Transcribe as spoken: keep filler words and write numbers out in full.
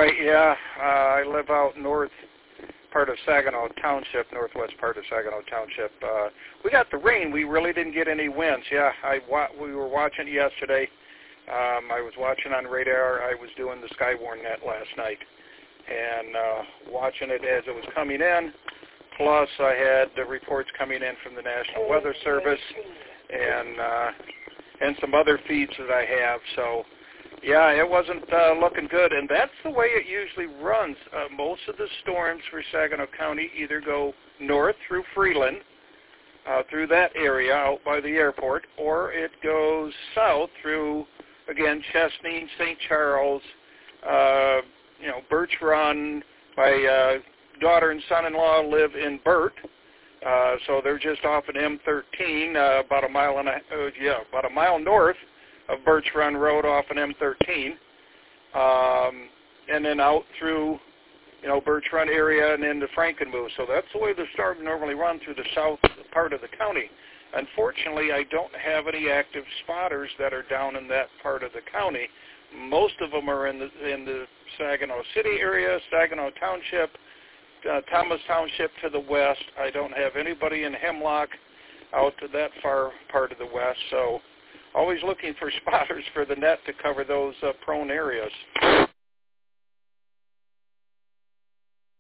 right, yeah. Uh, I live out north part of Saginaw Township, northwest part of Saginaw Township. Uh, we got the rain. We really didn't get any winds. Yeah, I wa- we were watching it yesterday. Um, I was watching on radar. I was doing the Skywarn net last night and uh, watching it as it was coming in. Plus, I had the reports coming in from the National Weather Service and uh, and some other feeds that I have. So, yeah, it wasn't uh, looking good, and that's the way it usually runs. Uh, most of the storms for Saginaw County either go north through Freeland, uh, through that area out by the airport, or it goes south through, again, Chesney, Saint Charles, uh, you know, Birch Run. My uh, daughter and son-in-law live in Burt, uh, so they're just off an M thirteen, uh, about a mile and a uh, yeah, about a mile north of Birch Run Road off an M thirteen, um, and then out through, you know, Birch Run area and into Frankenmuth. So that's the way the storms normally run, through the south part of the county. Unfortunately, I don't have any active spotters that are down in that part of the county. Most of them are in the in the Saginaw City area, Saginaw Township, uh, Thomas Township to the west. I don't have anybody in Hemlock out to that far part of the west. So always looking for spotters for the net to cover those uh, prone areas.